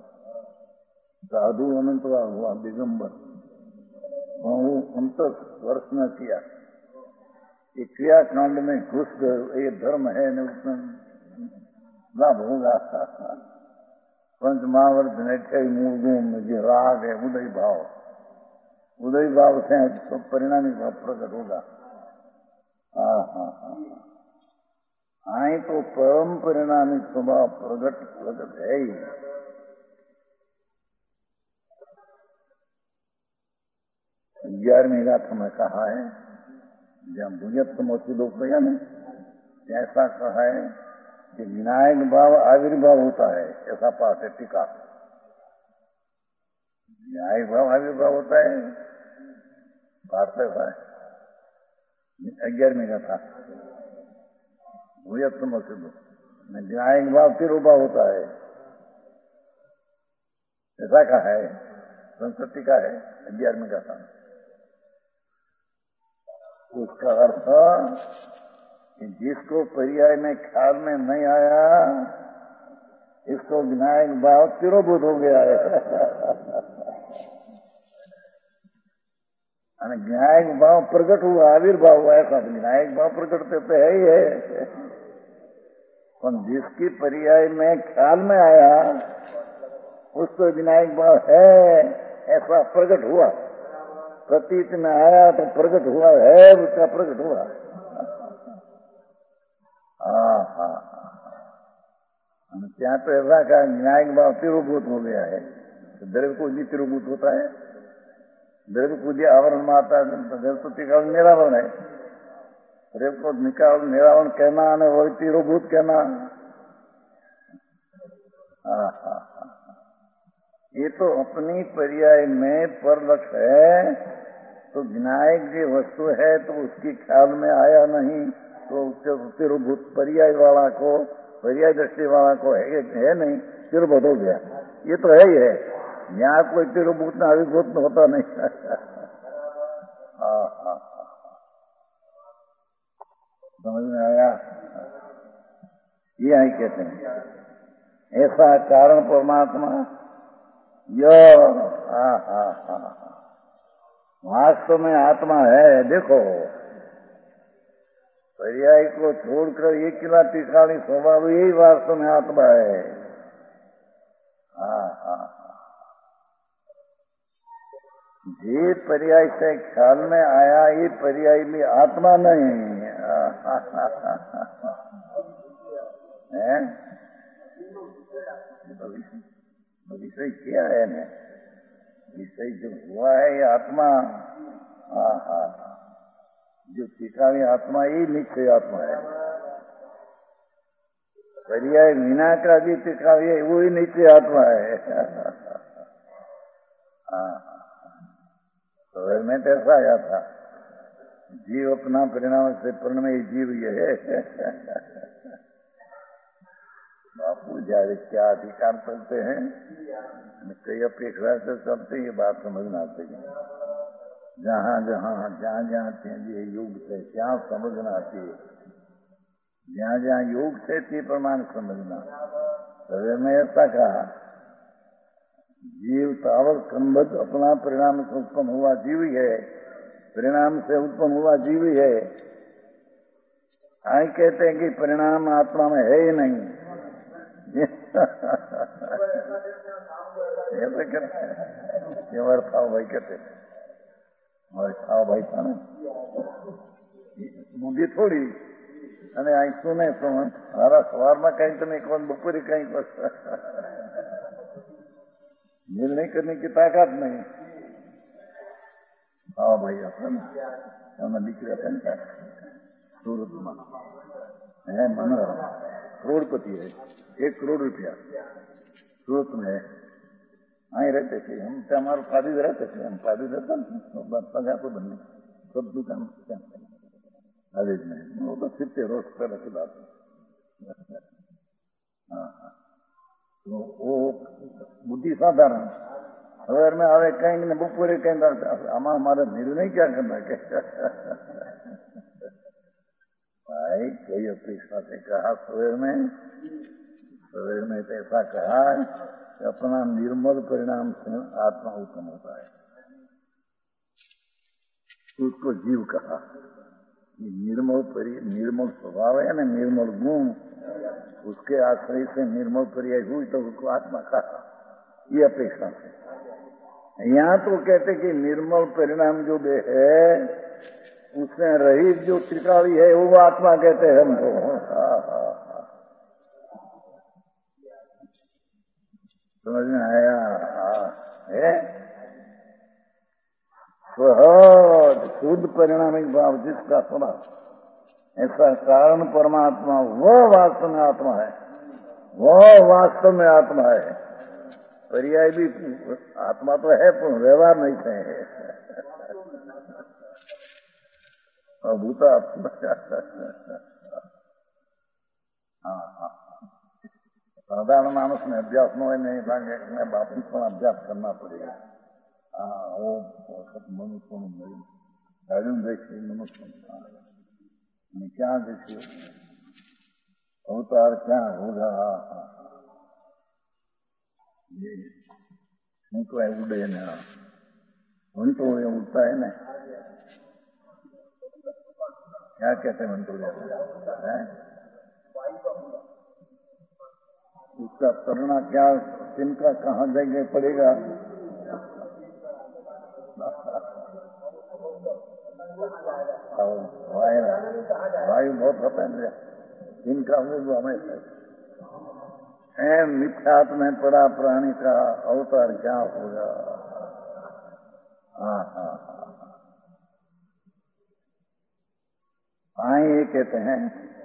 साधु अनंत हुआ दिगंबर હું अंतर वर्ष न किया ये क्रियाकांड में घुस गए ये धर्म है न उसमें लाभ होगा। पंच महावर्त ने मूल में राग है उदय भाव उदय भाव से तो परिणामी भाव प्रकट होगा। हाँ हाँ हाँ आई तो परम परिणामी स्वभाव प्रकट प्रकट है ही। ग्यारहवीं गाथा में कहा है जहाँ भुजत मोची दो कहा न ऐसा कहा है कि विनायक भाव आविर्भाव होता है। ऐसा पाठ है टीका विनायक भाव आविर्भाव होता है पाठ ऐसा है। ग्यारहवीं गाथा भुजत मोची दो विनायक भाव तिरुभाव होता है ऐसा कहा है संस्कृत टीका है ग्यारहवीं गाथा। उसका अर्थ कि जिसको पर्याय में ख्याल में नहीं आया इसको विनायक भाव तिरोभूत हो गया है। विनायक भाव प्रकट हुआ आविर्भाव हुआ ऐसा विनायक भाव प्रकट तो है ही है पर जिसकी पर्याय में ख्याल में आया उसको विनायक भाव है ऐसा प्रकट हुआ। प्रतीत में आया तो प्रकट हुआ है उसका प्रकट हुआ। हाँ हाँ क्या तो ऐसा का विनायक भाव तिरुभूत हो गया है। तो द्रव्य को भी तिरुभूत होता है द्रव्य को भी आवरण माता द्रव्य तो टिकाव निरावरण है द्रव्य को निकाल निरावरण कहना और वही तिरुभूत कहना। हाँ हाँ ये तो अपनी पर्याय में परलक्ष है तो विनायक जी वस्तु है तो उसकी ख्याल में आया नहीं तो उसके तिरुभूत पर्याय वाला को पर्याय दृष्टि वाला को है, है नहीं तिरुभूत हो गया। ये तो है ही है यहाँ कोई तिरुभूत में आविर्भूत में होता नहीं। हाँ हाँ समझ में आया। ये आई कहते हैं ऐसा कारण परमात्मा यो हा हा हा वास्तव में आत्मा है। देखो पर्याय को छोड़कर ये किला टिकाली स्वभाव यही वास्तव में आत्मा है। हाँ हाँ ये पर्याय से ख्याल में आया ये पर्याय भी आत्मा नहीं है। विषय क्या है ना विषय जो हुआ है ये आत्मा। हाँ हाँ जो टिकावी आत्मा ही निश्चय आत्मा है। पर्याय मीना का भी टिकावी है वो ही निश्चय आत्मा है। हाँ तो में तो ऐसा आया था जीव अपना परिणाम से परिणमय जीव ये है। बापू जारे क्या अधिकार चलते हैं कई अपेक्षा से चलते ये बात समझना चाहिए। जहाँ जहाँ जहाँ जहाँ चाहिए योग से क्या समझना चाहिए जहाँ जहाँ योग से थी प्रमाण समझना। सवे में ऐसा कहा जीव तावत संबद्ध अपना परिणाम से उत्पन्न हुआ जीव ही है परिणाम से उत्पन्न हुआ जीव ही है। आई कहते हैं कि परिणाम आत्मा में है ही नहीं। ये तो कहते हैं ये हमारे साव भाई कहते हमारे साव भाई था ना મૂંધી થોડી અને આ સુને તો મારા સવારમાં કहीं तो नहीं कौन बपोरे कहीं पर निर्णय करने की ताकत नहीं। हाँ भाई अपन એમના દીકરા હતા ને સુરતમાં है मनोहर करोड़पति है, एक करोड़ रुपया सूरत में है। वहीं रहते थे हम, हमारे फादी रहते थे, हम फादी रहता पगा तो बने सब दुकान कॉलेज में, वो तो सिर्फ रोज पहले की बात है। हाँ हाँ, तो वो बुद्धि साधारण सवेर में आवे कहीं ने बपोरे कहीं आमा हमारा निर्णय क्या करना है भाई कोई अपेक्षा से कहा सवेर में, सवेर में तो ऐसा कहा कि अपना निर्मल परिणाम से आत्मा उत्पन्न होता है, उसको जीव कहा। निर्मल परि निर्मल स्वभाव है ना, निर्मल गुण, उसके आश्रय से निर्मल पर्याय हुई तो उसको आत्मा कहा, ये अपेक्षा से। यहाँ तो कहते कि निर्मल परिणाम जो दे है उसमें रहित जो त्रिकाली है वो आत्मा कहते हैं हमको। समझ में आया है? सहज शुद्ध परिणामिक भाव जिसका सुना, ऐसा कारण परमात्मा वह वास्तव में आत्मा है, वह वास्तव में आत्मा है। पर्याय भी आत्मा तो है पर व्यवहार नहीं है, भूता आत्मा। हाँ हाँ, साधारण मानस में अभ्यास न हो नहीं लागे, मैं बापू पर अभ्यास करना पड़ेगा। हाँ वो मनुष्य गाड़ी देखिए मनुष्य क्या देखिए अवतार क्या होगा। ये उनको उड़े ना उनको उड़ता है ना, क्या कहते हैं मंटो है उसका करना क्या, तिनका कहाँ जगह पड़ेगा। वायु वायु बहुत होता है इनका, वो हमेशा है मिथ्यात में पड़ा प्राणी का अवतार क्या होगा। हाँ हाँ हाँ, ये कहते हैं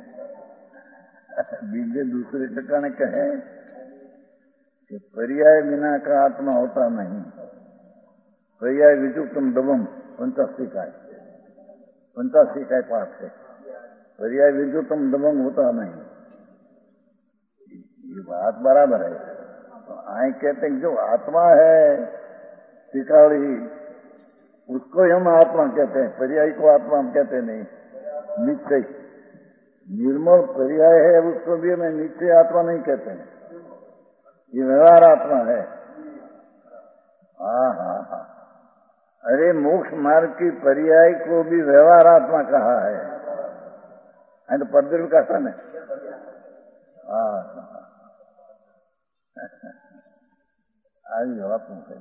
बीजे दूसरे ठिकाने कहे कि पर्याय बिना का आत्मा होता नहीं। पर्याय विजुक्तम दबम पंचासी का है, पंचासी का पाठ है। पर्याय विजुक्तम दबम होता नहीं, ये बात बराबर है। तो आए कहते हैं जो आत्मा है त्रिकाली उसको हम आत्मा कहते हैं, पर्याय को आत्मा हम कहते नहीं। निश्चय निर्मल पर्याय है उसको भी हमें निश्चय आत्मा नहीं कहते हैं, ये व्यवहार आत्मा है। हाँ हाँ हाँ, अरे मोक्ष मार्ग की पर्याय को भी व्यवहार आत्मा कहा है, तो पद्य का सन है। हाँ आई बात नहीं,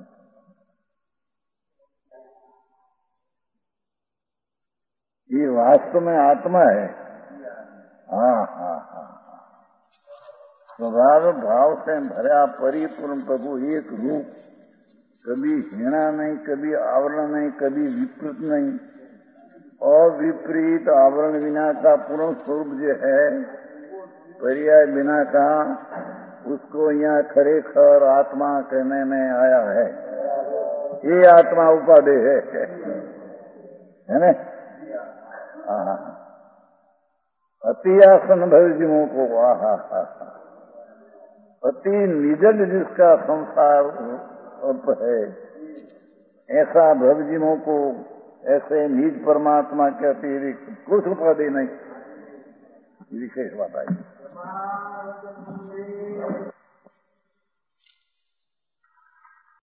ये वास्तव में आत्मा है। हाँ हाँ हाँ, स्वभाव भाव से भरा परिपूर्ण प्रभु एक रूप, कभी हीना नहीं, कभी आवरण नहीं, कभी विपरीत नहीं, और विपरीत आवरण बिना का पूर्ण स्वरूप जो है पर्याय बिना का, उसको यहाँ खरेखर आत्मा कहने में आया है। ये आत्मा उपाधि है, है ना। हाँ, अति आसन भवजीवों को आहा हा, अति निजल जिसका संसार अल्प है, ऐसा भवजीवों को ऐसे निज परमात्मा के अतिरिक्त कुछ उपाधि नहीं, विशेष बात आई।